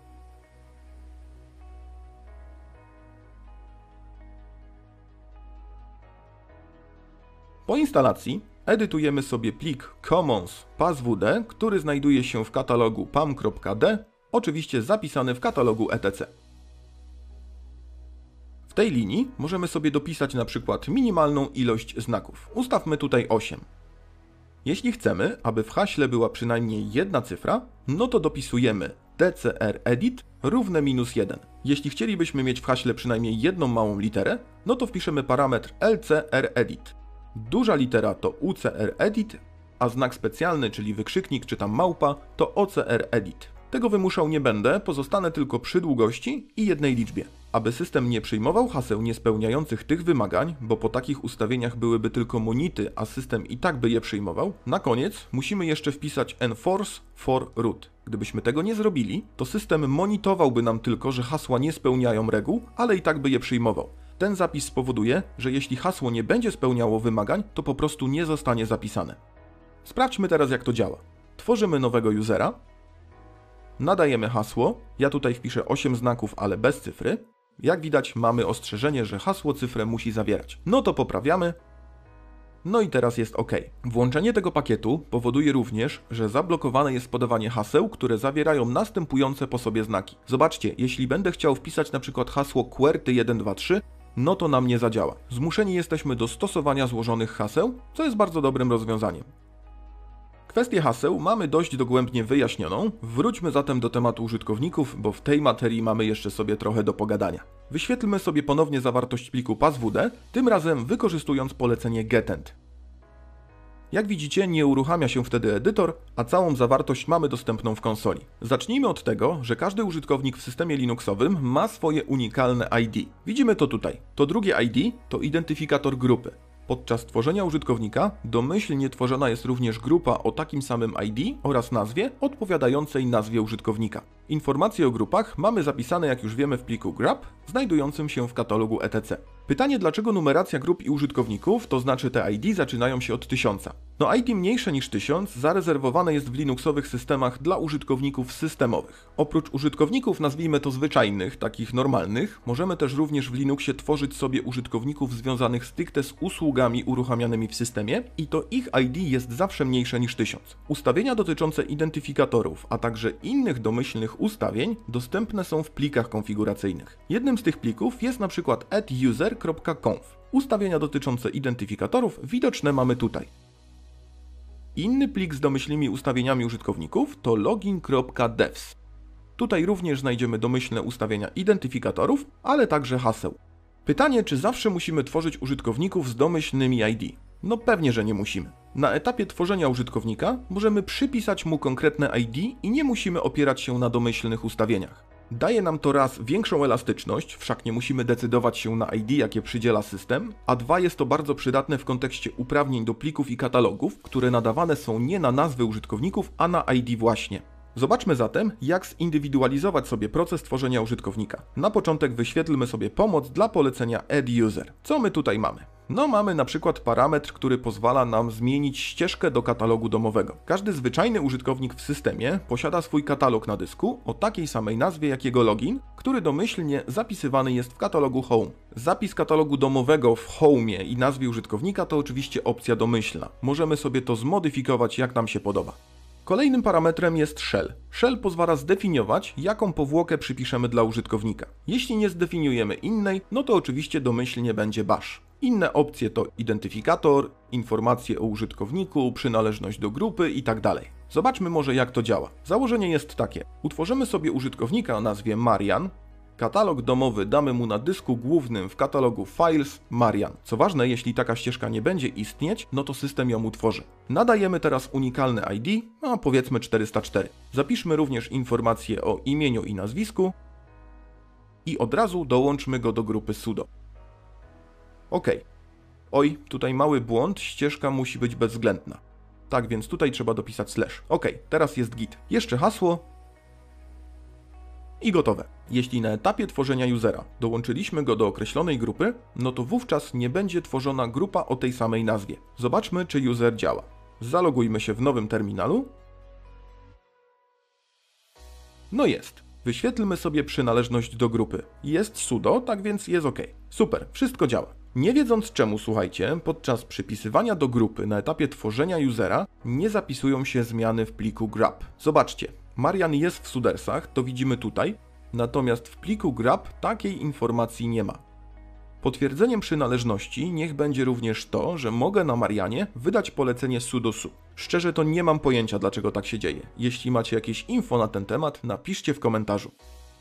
Po instalacji edytujemy sobie plik commons passwd, który znajduje się w katalogu pam.d, oczywiście zapisany w katalogu etc. W tej linii możemy sobie dopisać na przykład minimalną ilość znaków. Ustawmy tutaj 8. Jeśli chcemy, aby w haśle była przynajmniej jedna cyfra, no to dopisujemy dcredit równe -1. Jeśli chcielibyśmy mieć w haśle przynajmniej jedną małą literę, no to wpiszemy parametr lcredit. Duża litera to ucredit, a znak specjalny, czyli wykrzyknik czy tam małpa, to ocredit. Tego wymuszał nie będę, pozostanę tylko przy długości i jednej liczbie. Aby system nie przyjmował haseł niespełniających tych wymagań, bo po takich ustawieniach byłyby tylko monity, a system i tak by je przyjmował, na koniec musimy jeszcze wpisać enforce for root. Gdybyśmy tego nie zrobili, to system monitowałby nam tylko, że hasła nie spełniają reguł, ale i tak by je przyjmował. Ten zapis spowoduje, że jeśli hasło nie będzie spełniało wymagań, to po prostu nie zostanie zapisane. Sprawdźmy teraz, jak to działa. Tworzymy nowego usera, nadajemy hasło, ja tutaj wpiszę 8 znaków, ale bez cyfry. Jak widać, mamy ostrzeżenie, że hasło cyfrę musi zawierać. No to poprawiamy. No i teraz jest OK. Włączenie tego pakietu powoduje również, że zablokowane jest podawanie haseł, które zawierają następujące po sobie znaki. Zobaczcie, jeśli będę chciał wpisać na przykład hasło QWERTY123, no to nam nie zadziała. Zmuszeni jesteśmy do stosowania złożonych haseł, co jest bardzo dobrym rozwiązaniem. Kwestię haseł mamy dość dogłębnie wyjaśnioną, wróćmy zatem do tematu użytkowników, bo w tej materii mamy jeszcze sobie trochę do pogadania. Wyświetlmy sobie ponownie zawartość pliku passwd, tym razem wykorzystując polecenie getEnd. Jak widzicie, nie uruchamia się wtedy edytor, a całą zawartość mamy dostępną w konsoli. Zacznijmy od tego, że każdy użytkownik w systemie Linuxowym ma swoje unikalne ID. Widzimy to tutaj. To drugie ID to identyfikator grupy. Podczas tworzenia użytkownika domyślnie tworzona jest również grupa o takim samym ID oraz nazwie odpowiadającej nazwie użytkownika. Informacje o grupach mamy zapisane, jak już wiemy, w pliku grub, znajdującym się w katalogu etc. Pytanie, dlaczego numeracja grup i użytkowników, to znaczy te ID, zaczynają się od 1000? No ID mniejsze niż 1000 zarezerwowane jest w linuxowych systemach dla użytkowników systemowych. Oprócz użytkowników, nazwijmy to zwyczajnych, takich normalnych, możemy też również w Linuxie tworzyć sobie użytkowników związanych stricte z usługami uruchamianymi w systemie i to ich ID jest zawsze mniejsze niż 1000. Ustawienia dotyczące identyfikatorów, a także innych domyślnych tych ustawień dostępne są w plikach konfiguracyjnych. Jednym z tych plików jest na przykład adduser.conf. Ustawienia dotyczące identyfikatorów widoczne mamy tutaj. Inny plik z domyślnymi ustawieniami użytkowników to login.devs. Tutaj również znajdziemy domyślne ustawienia identyfikatorów, ale także haseł. Pytanie, czy zawsze musimy tworzyć użytkowników z domyślnymi ID? No pewnie, że nie musimy. Na etapie tworzenia użytkownika możemy przypisać mu konkretne ID i nie musimy opierać się na domyślnych ustawieniach. Daje nam to raz większą elastyczność, wszak nie musimy decydować się na ID, jakie przydziela system, a dwa jest to bardzo przydatne w kontekście uprawnień do plików i katalogów, które nadawane są nie na nazwy użytkowników, a na ID właśnie. Zobaczmy zatem, jak zindywidualizować sobie proces tworzenia użytkownika. Na początek wyświetlmy sobie pomoc dla polecenia adduser. Co my tutaj mamy? No mamy na przykład parametr, który pozwala nam zmienić ścieżkę do katalogu domowego. Każdy zwyczajny użytkownik w systemie posiada swój katalog na dysku o takiej samej nazwie jak jego login, który domyślnie zapisywany jest w katalogu Home. Zapis katalogu domowego w Home'ie i nazwie użytkownika to oczywiście opcja domyślna. Możemy sobie to zmodyfikować jak nam się podoba. Kolejnym parametrem jest shell. Shell pozwala zdefiniować, jaką powłokę przypiszemy dla użytkownika. Jeśli nie zdefiniujemy innej, no to oczywiście domyślnie będzie bash. Inne opcje to identyfikator, informacje o użytkowniku, przynależność do grupy itd. Zobaczmy może, jak to działa. Założenie jest takie. Utworzymy sobie użytkownika o nazwie Marian. Katalog domowy damy mu na dysku głównym w katalogu Files Marian. Co ważne, jeśli taka ścieżka nie będzie istnieć, no to system ją utworzy. Nadajemy teraz unikalne ID, a powiedzmy 404. Zapiszmy również informacje o imieniu i nazwisku i od razu dołączmy go do grupy sudo. OK. Oj, tutaj mały błąd, ścieżka musi być bezwzględna. Tak więc tutaj trzeba dopisać slash. OK, teraz jest git. Jeszcze hasło. I gotowe. Jeśli na etapie tworzenia usera dołączyliśmy go do określonej grupy, no to wówczas nie będzie tworzona grupa o tej samej nazwie. Zobaczmy, czy user działa. Zalogujmy się w nowym terminalu. No jest. Wyświetlmy sobie przynależność do grupy. Jest sudo, tak więc jest OK. Super, wszystko działa. Nie wiedząc czemu, słuchajcie, podczas przypisywania do grupy na etapie tworzenia usera nie zapisują się zmiany w pliku grub. Zobaczcie. Marian jest w sudersach, to widzimy tutaj, natomiast w pliku grub takiej informacji nie ma. Potwierdzeniem przynależności niech będzie również to, że mogę na Marianie wydać polecenie sudo su. Szczerze to nie mam pojęcia, dlaczego tak się dzieje. Jeśli macie jakieś info na ten temat, napiszcie w komentarzu.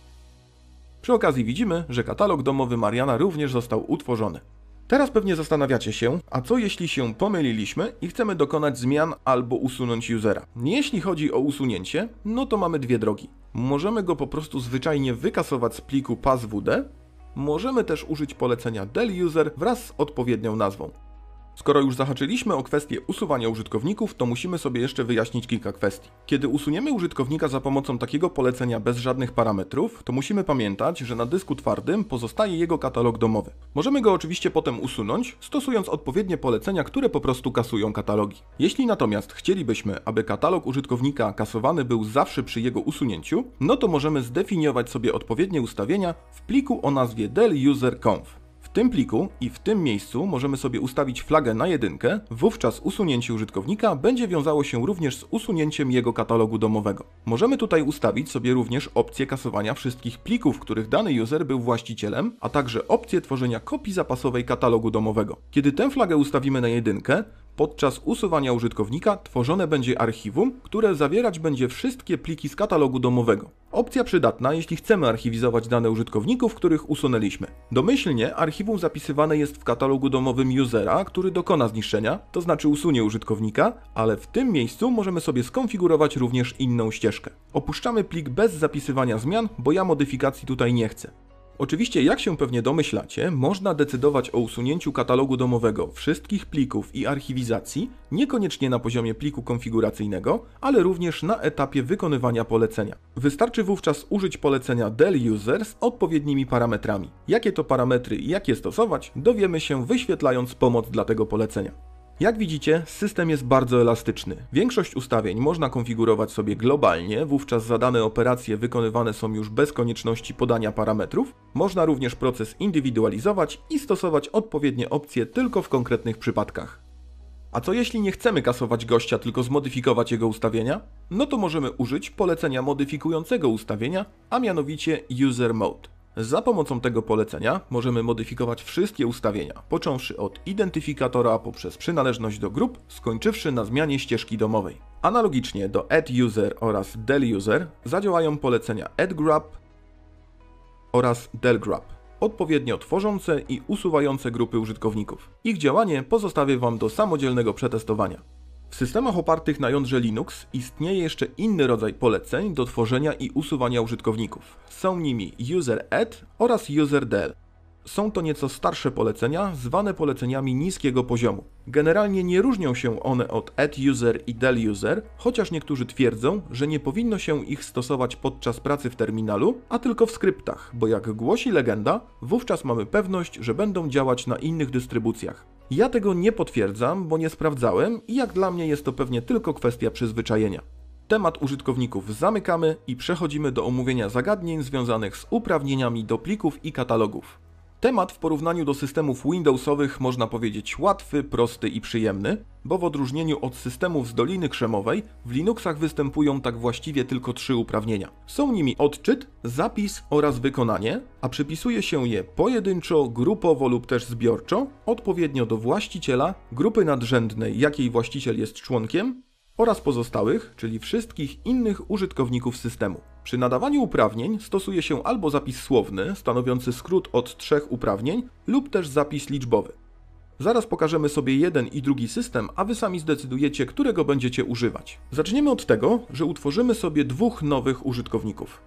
Przy okazji widzimy, że katalog domowy Mariana również został utworzony. Teraz pewnie zastanawiacie się, a co jeśli się pomyliliśmy i chcemy dokonać zmian albo usunąć usera? Jeśli chodzi o usunięcie, no to mamy dwie drogi. Możemy go po prostu zwyczajnie wykasować z pliku passwd, możemy też użyć polecenia deluser wraz z odpowiednią nazwą. Skoro już zahaczyliśmy o kwestię usuwania użytkowników, to musimy sobie jeszcze wyjaśnić kilka kwestii. Kiedy usuniemy użytkownika za pomocą takiego polecenia bez żadnych parametrów, to musimy pamiętać, że na dysku twardym pozostaje jego katalog domowy. Możemy go oczywiście potem usunąć, stosując odpowiednie polecenia, które po prostu kasują katalogi. Jeśli natomiast chcielibyśmy, aby katalog użytkownika kasowany był zawsze przy jego usunięciu, no to możemy zdefiniować sobie odpowiednie ustawienia w pliku o nazwie deluser.conf. W tym pliku i w tym miejscu możemy sobie ustawić flagę na 1, wówczas usunięcie użytkownika będzie wiązało się również z usunięciem jego katalogu domowego. Możemy tutaj ustawić sobie również opcję kasowania wszystkich plików, których dany user był właścicielem, a także opcję tworzenia kopii zapasowej katalogu domowego. Kiedy tę flagę ustawimy na 1, podczas usuwania użytkownika tworzone będzie archiwum, które zawierać będzie wszystkie pliki z katalogu domowego. Opcja przydatna, jeśli chcemy archiwizować dane użytkowników, których usunęliśmy. Domyślnie archiwum zapisywane jest w katalogu domowym usera, który dokona zniszczenia, to znaczy usunie użytkownika, ale w tym miejscu możemy sobie skonfigurować również inną ścieżkę. Opuszczamy plik bez zapisywania zmian, bo ja modyfikacji tutaj nie chcę. Oczywiście, jak się pewnie domyślacie, można decydować o usunięciu katalogu domowego wszystkich plików i archiwizacji, niekoniecznie na poziomie pliku konfiguracyjnego, ale również na etapie wykonywania polecenia. Wystarczy wówczas użyć polecenia deluser z odpowiednimi parametrami. Jakie to parametry i jak je stosować, dowiemy się wyświetlając pomoc dla tego polecenia. Jak widzicie, system jest bardzo elastyczny. Większość ustawień można konfigurować sobie globalnie, wówczas zadane operacje wykonywane są już bez konieczności podania parametrów. Można również proces indywidualizować i stosować odpowiednie opcje tylko w konkretnych przypadkach. A co jeśli nie chcemy kasować gościa, tylko zmodyfikować jego ustawienia? No to możemy użyć polecenia modyfikującego ustawienia, a mianowicie User Mode. Za pomocą tego polecenia możemy modyfikować wszystkie ustawienia, począwszy od identyfikatora poprzez przynależność do grup, skończywszy na zmianie ścieżki domowej. Analogicznie do Add User oraz Del User zadziałają polecenia Add Grub oraz Del Grub, odpowiednio tworzące i usuwające grupy użytkowników. Ich działanie pozostawię Wam do samodzielnego przetestowania. W systemach opartych na jądrze Linux istnieje jeszcze inny rodzaj poleceń do tworzenia i usuwania użytkowników. Są nimi User Add oraz User Del. Są to nieco starsze polecenia, zwane poleceniami niskiego poziomu. Generalnie nie różnią się one od Add User i Del User, chociaż niektórzy twierdzą, że nie powinno się ich stosować podczas pracy w terminalu, a tylko w skryptach, bo jak głosi legenda, wówczas mamy pewność, że będą działać na innych dystrybucjach. Ja tego nie potwierdzam, bo nie sprawdzałem i jak dla mnie jest to pewnie tylko kwestia przyzwyczajenia. Temat użytkowników zamykamy i przechodzimy do omówienia zagadnień związanych z uprawnieniami do plików i katalogów. Temat w porównaniu do systemów Windowsowych można powiedzieć łatwy, prosty i przyjemny, bo w odróżnieniu od systemów z Doliny Krzemowej w Linuxach występują tak właściwie tylko 3 uprawnienia. Są nimi odczyt, zapis oraz wykonanie, a przypisuje się je pojedynczo, grupowo lub też zbiorczo, odpowiednio do właściciela, grupy nadrzędnej, jakiej właściciel jest członkiem, oraz pozostałych, czyli wszystkich innych użytkowników systemu. Przy nadawaniu uprawnień stosuje się albo zapis słowny, stanowiący skrót od 3 uprawnień, lub też zapis liczbowy. Zaraz pokażemy sobie jeden i drugi system, a Wy sami zdecydujecie, którego będziecie używać. Zaczniemy od tego, że utworzymy sobie 2 nowych użytkowników.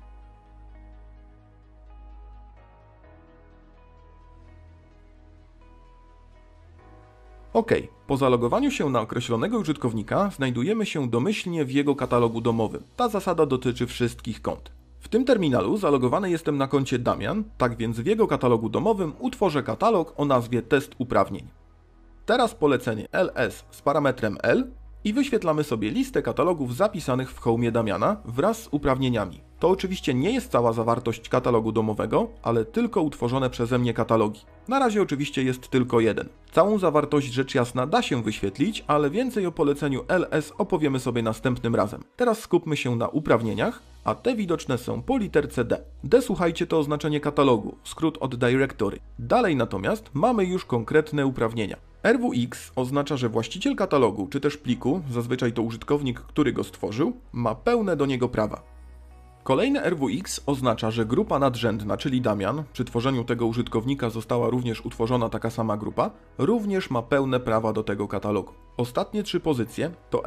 OK, po zalogowaniu się na określonego użytkownika znajdujemy się domyślnie w jego katalogu domowym. Ta zasada dotyczy wszystkich kont. W tym terminalu zalogowany jestem na koncie Damian, tak więc w jego katalogu domowym utworzę katalog o nazwie test uprawnień. Teraz polecenie ls z parametrem L i wyświetlamy sobie listę katalogów zapisanych w Home'ie Damiana wraz z uprawnieniami. To oczywiście nie jest cała zawartość katalogu domowego, ale tylko utworzone przeze mnie katalogi. Na razie oczywiście jest tylko jeden. Całą zawartość rzecz jasna da się wyświetlić, ale więcej o poleceniu ls opowiemy sobie następnym razem. Teraz skupmy się na uprawnieniach, a te widoczne są po literce D. D, słuchajcie, to oznaczenie katalogu, skrót od directory. Dalej natomiast mamy już konkretne uprawnienia. RWX oznacza, że właściciel katalogu czy też pliku, zazwyczaj to użytkownik, który go stworzył, ma pełne do niego prawa. Kolejne RWX oznacza, że grupa nadrzędna, czyli Damian, przy tworzeniu tego użytkownika została również utworzona taka sama grupa, również ma pełne prawa do tego katalogu. Ostatnie 3 pozycje to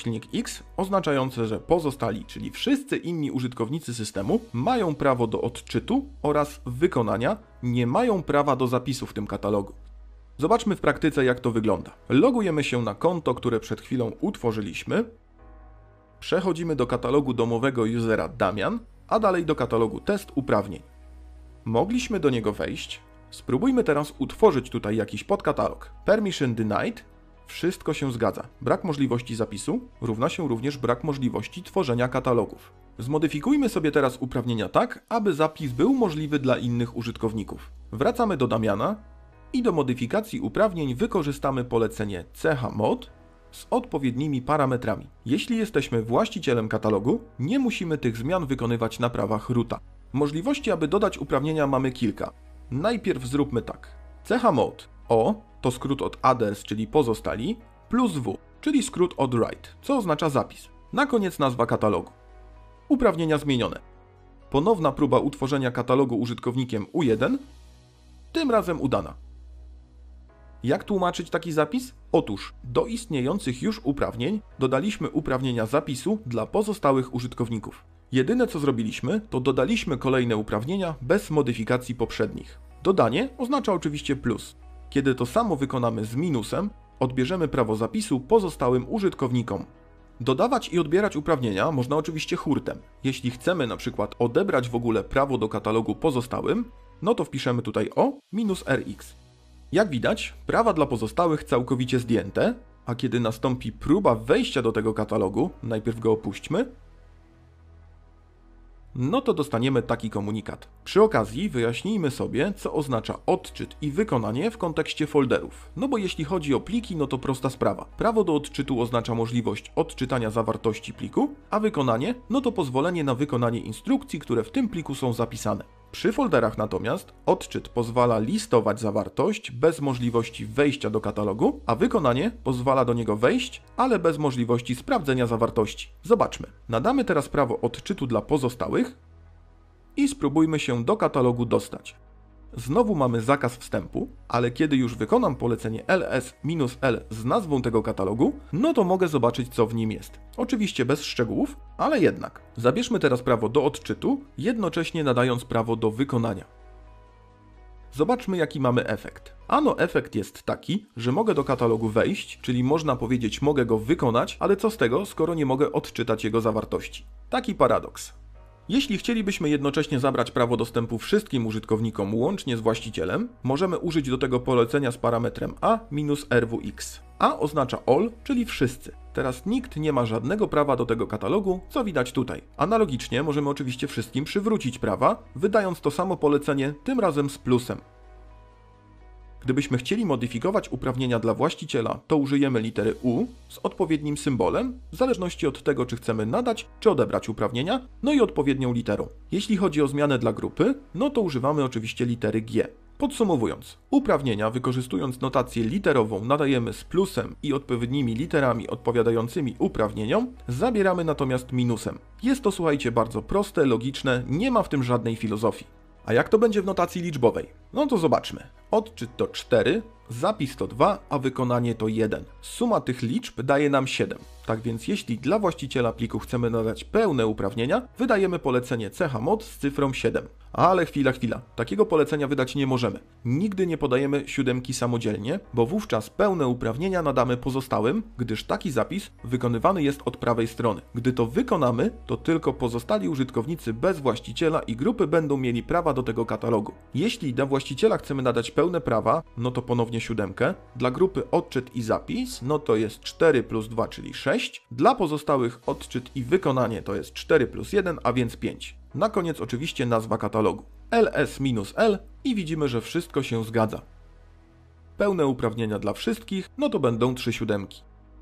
R-X oznaczające, że pozostali, czyli wszyscy inni użytkownicy systemu mają prawo do odczytu oraz wykonania, nie mają prawa do zapisu w tym katalogu. Zobaczmy w praktyce, jak to wygląda. Logujemy się na konto, które przed chwilą utworzyliśmy. Przechodzimy do katalogu domowego usera Damian, a dalej do katalogu test uprawnień. Mogliśmy do niego wejść. Spróbujmy teraz utworzyć tutaj jakiś podkatalog. Permission denied. Wszystko się zgadza. Brak możliwości zapisu równa się również brak możliwości tworzenia katalogów. Zmodyfikujmy sobie teraz uprawnienia tak, aby zapis był możliwy dla innych użytkowników. Wracamy do Damiana i do modyfikacji uprawnień wykorzystamy polecenie chmod z odpowiednimi parametrami. Jeśli jesteśmy właścicielem katalogu, nie musimy tych zmian wykonywać na prawach roota. Możliwości, aby dodać uprawnienia, mamy kilka. Najpierw zróbmy tak. chmod O to skrót od others, czyli pozostali, plus W, czyli skrót od write, co oznacza zapis. Na koniec nazwa katalogu. Uprawnienia zmienione. Ponowna próba utworzenia katalogu użytkownikiem U1, tym razem udana. Jak tłumaczyć taki zapis? Otóż do istniejących już uprawnień dodaliśmy uprawnienia zapisu dla pozostałych użytkowników. Jedyne co zrobiliśmy, to dodaliśmy kolejne uprawnienia bez modyfikacji poprzednich. Dodanie oznacza oczywiście plus. Kiedy to samo wykonamy z minusem, odbierzemy prawo zapisu pozostałym użytkownikom. Dodawać i odbierać uprawnienia można oczywiście hurtem. Jeśli chcemy na przykład odebrać w ogóle prawo do katalogu pozostałym, no to wpiszemy tutaj O minus RX. Jak widać, prawa dla pozostałych całkowicie zdjęte, a kiedy nastąpi próba wejścia do tego katalogu, najpierw go opuśćmy, no to dostaniemy taki komunikat. Przy okazji wyjaśnijmy sobie, co oznacza odczyt i wykonanie w kontekście folderów. No bo jeśli chodzi o pliki, no to prosta sprawa. Prawo do odczytu oznacza możliwość odczytania zawartości pliku, a wykonanie, no to pozwolenie na wykonanie instrukcji, które w tym pliku są zapisane. Przy folderach natomiast odczyt pozwala listować zawartość bez możliwości wejścia do katalogu, a wykonanie pozwala do niego wejść, ale bez możliwości sprawdzenia zawartości. Zobaczmy. Nadamy teraz prawo odczytu dla pozostałych i spróbujmy się do katalogu dostać. Znowu mamy zakaz wstępu, ale kiedy już wykonam polecenie ls-l z nazwą tego katalogu, no to mogę zobaczyć, co w nim jest. Oczywiście bez szczegółów, ale jednak. Zabierzmy teraz prawo do odczytu, jednocześnie nadając prawo do wykonania. Zobaczmy, jaki mamy efekt. Ano efekt jest taki, że mogę do katalogu wejść, czyli można powiedzieć, mogę go wykonać, ale co z tego, skoro nie mogę odczytać jego zawartości. Taki paradoks. Jeśli chcielibyśmy jednocześnie zabrać prawo dostępu wszystkim użytkownikom łącznie z właścicielem, możemy użyć do tego polecenia z parametrem a-rwx. A oznacza all, czyli wszyscy. Teraz nikt nie ma żadnego prawa do tego katalogu, co widać tutaj. Analogicznie możemy oczywiście wszystkim przywrócić prawa, wydając to samo polecenie, tym razem z plusem. Gdybyśmy chcieli modyfikować uprawnienia dla właściciela, to użyjemy litery U z odpowiednim symbolem, w zależności od tego, czy chcemy nadać, czy odebrać uprawnienia, no i odpowiednią literą. Jeśli chodzi o zmianę dla grupy, no to używamy oczywiście litery G. Podsumowując, uprawnienia wykorzystując notację literową nadajemy z plusem i odpowiednimi literami odpowiadającymi uprawnieniom, zabieramy natomiast minusem. Jest to, słuchajcie, bardzo proste, logiczne, nie ma w tym żadnej filozofii. A jak to będzie w notacji liczbowej? No to zobaczmy. Odczyt to 4, zapis to 2, a wykonanie to 1. Suma tych liczb daje nam 7. Tak więc jeśli dla właściciela pliku chcemy nadać pełne uprawnienia, wydajemy polecenie chmod z cyfrą 7. Ale chwila. Takiego polecenia wydać nie możemy. Nigdy nie podajemy siódemki samodzielnie, bo wówczas pełne uprawnienia nadamy pozostałym, gdyż taki zapis wykonywany jest od prawej strony. Gdy to wykonamy, to tylko pozostali użytkownicy bez właściciela i grupy będą mieli prawa do tego katalogu. Jeśli dla właściciela chcemy nadać pełne prawa, no to ponownie siódemkę. Dla grupy odczyt i zapis, no to jest 4 plus 2, czyli 6. Dla pozostałych odczyt i wykonanie to jest 4 plus 1, a więc 5. Na koniec oczywiście nazwa katalogu. ls-l i widzimy, że wszystko się zgadza. Pełne uprawnienia dla wszystkich, no to będą 3 siódemki.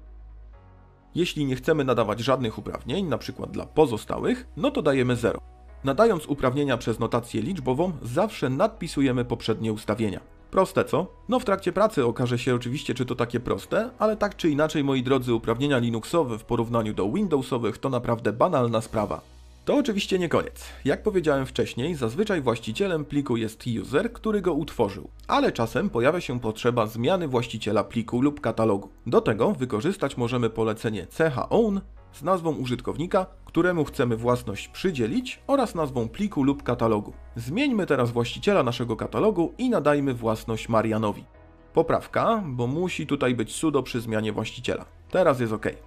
Jeśli nie chcemy nadawać żadnych uprawnień, np. dla pozostałych, no to dajemy 0. Nadając uprawnienia przez notację liczbową, zawsze nadpisujemy poprzednie ustawienia. Proste, co? No w trakcie pracy okaże się oczywiście, czy to takie proste, ale tak czy inaczej, moi drodzy, uprawnienia Linuxowe w porównaniu do Windowsowych to naprawdę banalna sprawa. To oczywiście nie koniec. Jak powiedziałem wcześniej, zazwyczaj właścicielem pliku jest user, który go utworzył, ale czasem pojawia się potrzeba zmiany właściciela pliku lub katalogu. Do tego wykorzystać możemy polecenie chown z nazwą użytkownika, któremu chcemy własność przydzielić oraz nazwą pliku lub katalogu. Zmieńmy teraz właściciela naszego katalogu i nadajmy własność Marianowi. Poprawka, bo musi tutaj być sudo przy zmianie właściciela. Teraz jest OK.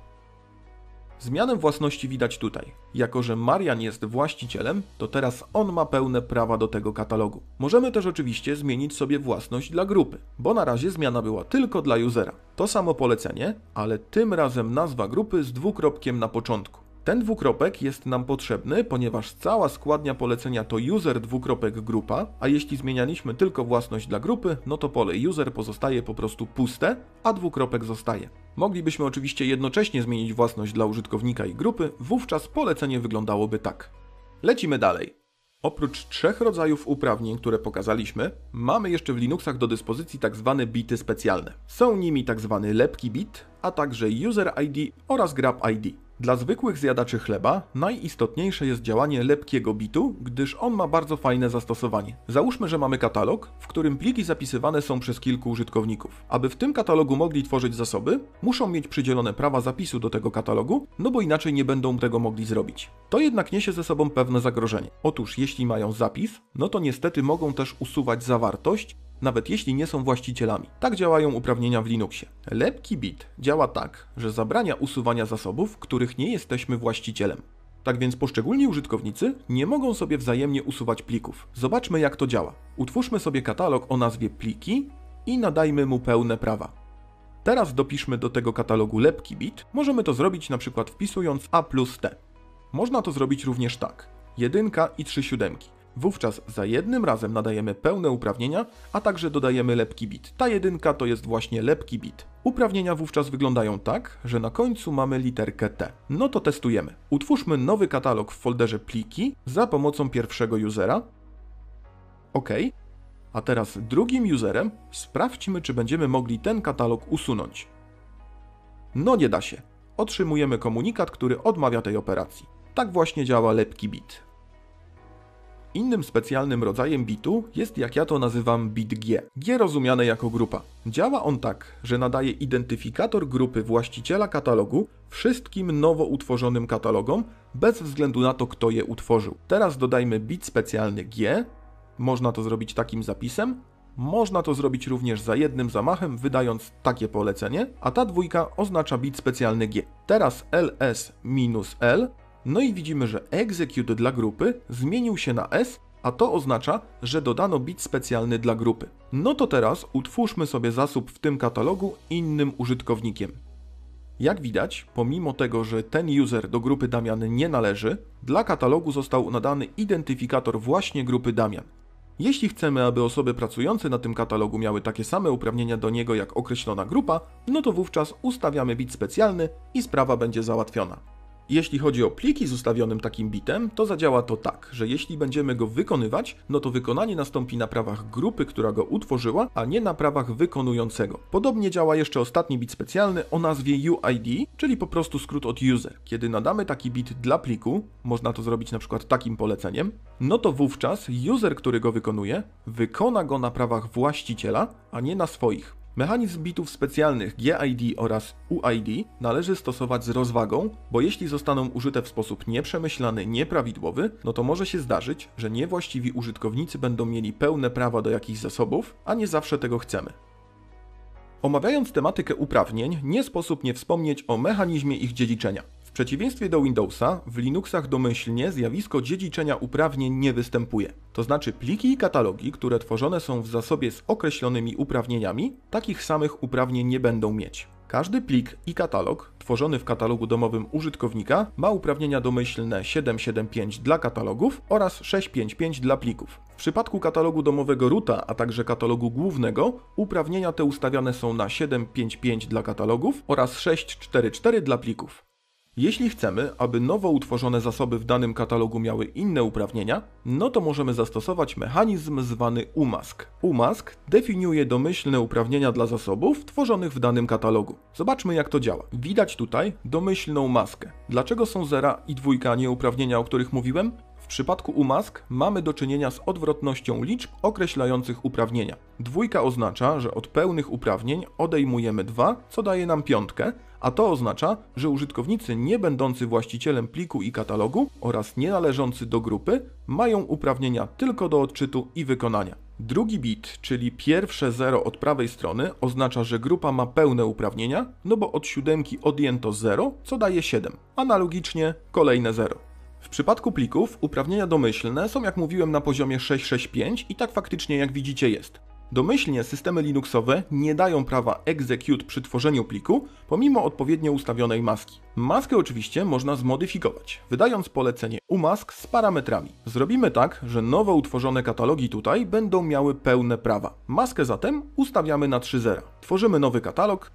Zmianę własności widać tutaj. Jako że Marian jest właścicielem, to teraz on ma pełne prawa do tego katalogu. Możemy też oczywiście zmienić sobie własność dla grupy, bo na razie zmiana była tylko dla usera. To samo polecenie, ale tym razem nazwa grupy z dwukropkiem na początku. Ten dwukropek jest nam potrzebny, ponieważ cała składnia polecenia to user dwukropek grupa, a jeśli zmienialiśmy tylko własność dla grupy, no to pole user pozostaje po prostu puste, a dwukropek zostaje. Moglibyśmy oczywiście jednocześnie zmienić własność dla użytkownika i grupy, wówczas polecenie wyglądałoby tak. Lecimy dalej. Oprócz 3 rodzajów uprawnień, które pokazaliśmy, mamy jeszcze w Linuxach do dyspozycji tzw. bity specjalne. Są nimi tzw. lepki bit, a także user ID oraz grab ID. Dla zwykłych zjadaczy chleba najistotniejsze jest działanie lepkiego bitu, gdyż on ma bardzo fajne zastosowanie. Załóżmy, że mamy katalog, w którym pliki zapisywane są przez kilku użytkowników. Aby w tym katalogu mogli tworzyć zasoby, muszą mieć przydzielone prawa zapisu do tego katalogu, no bo inaczej nie będą tego mogli zrobić. To jednak niesie ze sobą pewne zagrożenie. Otóż jeśli mają zapis, no to niestety mogą też usuwać zawartość, nawet jeśli nie są właścicielami. Tak działają uprawnienia w Linuxie. Lepki bit działa tak, że zabrania usuwania zasobów, których nie jesteśmy właścicielem. Tak więc poszczególni użytkownicy nie mogą sobie wzajemnie usuwać plików. Zobaczmy, jak to działa. Utwórzmy sobie katalog o nazwie pliki i nadajmy mu pełne prawa. Teraz dopiszmy do tego katalogu lepki bit. Możemy to zrobić na przykład wpisując a plus t. Można to zrobić również tak. 1 i 3 siódemki. Wówczas za jednym razem nadajemy pełne uprawnienia, a także dodajemy lepki bit. Ta 1 to jest właśnie lepki bit. Uprawnienia wówczas wyglądają tak, że na końcu mamy literkę T. No to testujemy. Utwórzmy nowy katalog w folderze pliki za pomocą pierwszego usera. OK. A teraz drugim userem sprawdźmy, czy będziemy mogli ten katalog usunąć. No nie da się. Otrzymujemy komunikat, który odmawia tej operacji. Tak właśnie działa lepki bit. Innym specjalnym rodzajem bitu jest, jak ja to nazywam, bit G. G rozumiane jako grupa. Działa on tak, że nadaje identyfikator grupy właściciela katalogu wszystkim nowo utworzonym katalogom, bez względu na to, kto je utworzył. Teraz dodajmy bit specjalny G. Można to zrobić takim zapisem. Można to zrobić również za jednym zamachem, wydając takie polecenie, a ta dwójka oznacza bit specjalny G. Teraz ls-l. No i widzimy, że execute dla grupy zmienił się na S, a to oznacza, że dodano bit specjalny dla grupy. No to teraz utwórzmy sobie zasób w tym katalogu innym użytkownikiem. Jak widać, pomimo tego, że ten user do grupy Damian nie należy, dla katalogu został nadany identyfikator właśnie grupy Damian. Jeśli chcemy, aby osoby pracujące na tym katalogu miały takie same uprawnienia do niego jak określona grupa, no to wówczas ustawiamy bit specjalny i sprawa będzie załatwiona. Jeśli chodzi o pliki z ustawionym takim bitem, to zadziała to tak, że jeśli będziemy go wykonywać, no to wykonanie nastąpi na prawach grupy, która go utworzyła, a nie na prawach wykonującego. Podobnie działa jeszcze ostatni bit specjalny o nazwie UID, czyli po prostu skrót od user. Kiedy nadamy taki bit dla pliku, można to zrobić na przykład takim poleceniem, no to wówczas user, który go wykonuje, wykona go na prawach właściciela, a nie na swoich. Mechanizm bitów specjalnych GID oraz UID należy stosować z rozwagą, bo jeśli zostaną użyte w sposób nieprzemyślany, nieprawidłowy, no to może się zdarzyć, że niewłaściwi użytkownicy będą mieli pełne prawa do jakichś zasobów, a nie zawsze tego chcemy. Omawiając tematykę uprawnień, nie sposób nie wspomnieć o mechanizmie ich dziedziczenia. W przeciwieństwie do Windowsa, w Linuxach domyślnie zjawisko dziedziczenia uprawnień nie występuje. To znaczy pliki i katalogi, które tworzone są w zasobie z określonymi uprawnieniami, takich samych uprawnień nie będą mieć. Każdy plik i katalog tworzony w katalogu domowym użytkownika ma uprawnienia domyślne 775 dla katalogów oraz 655 dla plików. W przypadku katalogu domowego roota, a także katalogu głównego, uprawnienia te ustawiane są na 755 dla katalogów oraz 644 dla plików. Jeśli chcemy, aby nowo utworzone zasoby w danym katalogu miały inne uprawnienia, no to możemy zastosować mechanizm zwany umask. Umask definiuje domyślne uprawnienia dla zasobów tworzonych w danym katalogu. Zobaczmy, jak to działa. Widać tutaj domyślną maskę. Dlaczego są 0 i 2, a nie uprawnienia, o których mówiłem? W przypadku umask mamy do czynienia z odwrotnością liczb określających uprawnienia. 2 oznacza, że od pełnych uprawnień odejmujemy 2, co daje nam 5, a to oznacza, że użytkownicy nie będący właścicielem pliku i katalogu oraz nie należący do grupy mają uprawnienia tylko do odczytu i wykonania. Drugi bit, czyli pierwsze 0 od prawej strony, oznacza, że grupa ma pełne uprawnienia, no bo od 7 odjęto 0, co daje 7. Analogicznie kolejne 0. W przypadku plików uprawnienia domyślne są, jak mówiłem, na poziomie 665 i tak faktycznie, jak widzicie, jest. Domyślnie systemy Linuxowe nie dają prawa execute przy tworzeniu pliku, pomimo odpowiednio ustawionej maski. Maskę oczywiście można zmodyfikować, wydając polecenie umask z parametrami. Zrobimy tak, że nowo utworzone katalogi tutaj będą miały pełne prawa. Maskę zatem ustawiamy na 3.0. Tworzymy nowy katalog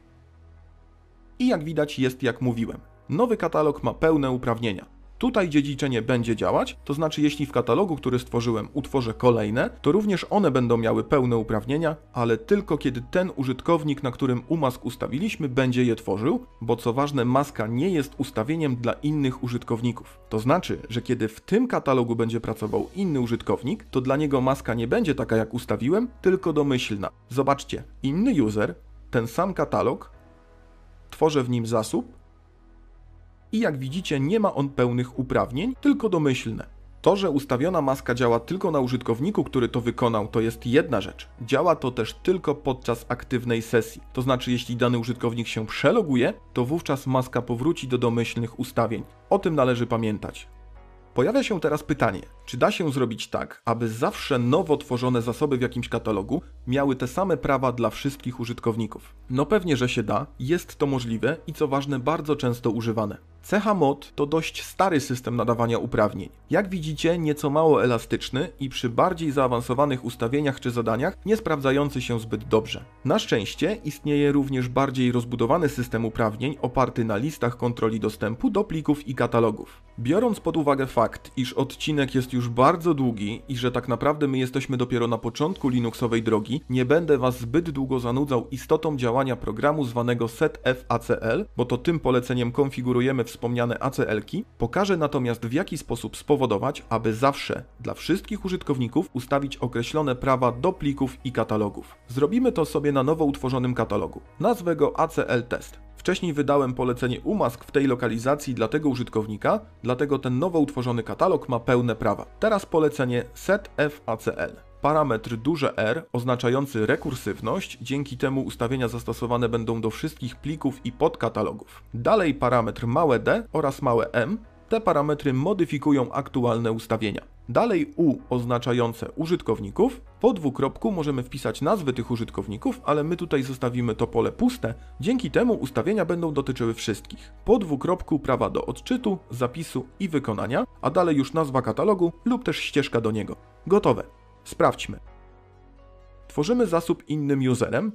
i jak widać jest, jak mówiłem. Nowy katalog ma pełne uprawnienia. Tutaj dziedziczenie będzie działać, to znaczy jeśli w katalogu, który stworzyłem, utworzę kolejne, to również one będą miały pełne uprawnienia, ale tylko kiedy ten użytkownik, na którym umask ustawiliśmy, będzie je tworzył, bo co ważne, maska nie jest ustawieniem dla innych użytkowników. To znaczy, że kiedy w tym katalogu będzie pracował inny użytkownik, to dla niego maska nie będzie taka, jak ustawiłem, tylko domyślna. Zobaczcie, inny user, ten sam katalog, tworzę w nim zasób, i jak widzicie, nie ma on pełnych uprawnień, tylko domyślne. To, że ustawiona maska działa tylko na użytkowniku, który to wykonał, to jest jedna rzecz. Działa to też tylko podczas aktywnej sesji. To znaczy, jeśli dany użytkownik się przeloguje, to wówczas maska powróci do domyślnych ustawień. O tym należy pamiętać. Pojawia się teraz pytanie, czy da się zrobić tak, aby zawsze nowo tworzone zasoby w jakimś katalogu miały te same prawa dla wszystkich użytkowników? No pewnie, że się da, jest to możliwe i co ważne, bardzo często używane. CHMOD to dość stary system nadawania uprawnień. Jak widzicie, nieco mało elastyczny i przy bardziej zaawansowanych ustawieniach czy zadaniach nie sprawdzający się zbyt dobrze. Na szczęście istnieje również bardziej rozbudowany system uprawnień oparty na listach kontroli dostępu do plików i katalogów. Biorąc pod uwagę fakt, iż odcinek jest już bardzo długi i że tak naprawdę my jesteśmy dopiero na początku Linuxowej drogi, nie będę Was zbyt długo zanudzał istotą działania programu zwanego setfacl, bo to tym poleceniem konfigurujemy wspomniane ACL-ki. Pokażę natomiast, w jaki sposób spowodować, aby zawsze dla wszystkich użytkowników ustawić określone prawa do plików i katalogów. Zrobimy to sobie na nowo utworzonym katalogu. Nazwę go ACL Test. Wcześniej wydałem polecenie umask w tej lokalizacji dla tego użytkownika, dlatego ten nowo utworzony katalog ma pełne prawa. Teraz polecenie setfacl. Parametr duże R oznaczający rekursywność, dzięki temu ustawienia zastosowane będą do wszystkich plików i podkatalogów. Dalej parametr małe d oraz małe m. Te parametry modyfikują aktualne ustawienia. Dalej U oznaczające użytkowników. Po dwukropku możemy wpisać nazwy tych użytkowników, ale my tutaj zostawimy to pole puste. Dzięki temu ustawienia będą dotyczyły wszystkich. Po dwukropku prawa do odczytu, zapisu i wykonania, a dalej już nazwa katalogu lub też ścieżka do niego. Gotowe. Sprawdźmy. Tworzymy zasób innym userem.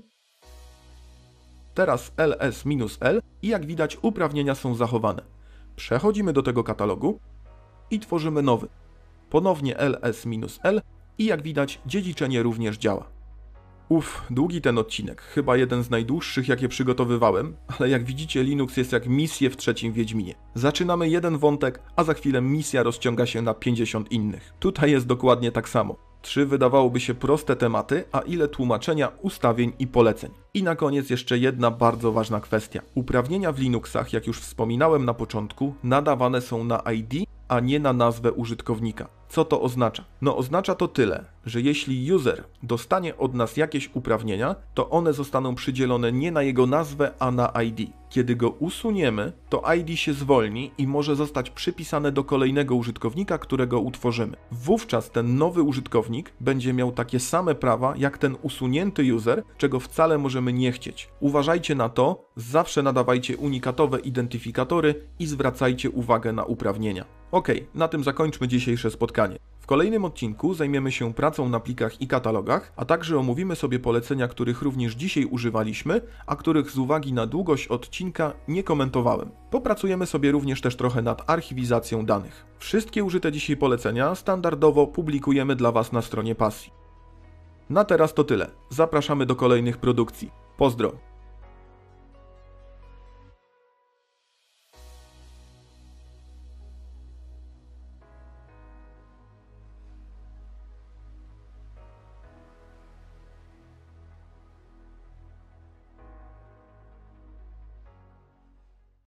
Teraz ls-l i jak widać uprawnienia są zachowane. Przechodzimy do tego katalogu i tworzymy nowy. Ponownie ls-l i jak widać dziedziczenie również działa. Długi ten odcinek, chyba jeden z najdłuższych jakie przygotowywałem, ale jak widzicie Linux jest jak misje w trzecim Wiedźminie. Zaczynamy jeden wątek, a za chwilę misja rozciąga się na 50 innych. Tutaj jest dokładnie tak samo. 3 wydawałoby się proste tematy, a ile tłumaczenia, ustawień i poleceń. I na koniec jeszcze jedna bardzo ważna kwestia. Uprawnienia w Linuxach, jak już wspominałem na początku, nadawane są na ID, a nie na nazwę użytkownika. Co to oznacza? No oznacza to tyle, że jeśli user dostanie od nas jakieś uprawnienia, to one zostaną przydzielone nie na jego nazwę, a na ID. Kiedy go usuniemy, to ID się zwolni i może zostać przypisane do kolejnego użytkownika, którego utworzymy. Wówczas ten nowy użytkownik będzie miał takie same prawa jak ten usunięty user, czego wcale możemy nie chcieć. Uważajcie na to, zawsze nadawajcie unikatowe identyfikatory i zwracajcie uwagę na uprawnienia. Na tym zakończmy dzisiejsze spotkanie. W kolejnym odcinku zajmiemy się pracą na plikach i katalogach, a także omówimy sobie polecenia, których również dzisiaj używaliśmy, a których z uwagi na długość odcinka nie komentowałem. Popracujemy sobie również też trochę nad archiwizacją danych. Wszystkie użyte dzisiaj polecenia standardowo publikujemy dla Was na stronie Pasji. Na teraz to tyle. Zapraszamy do kolejnych produkcji. Pozdro!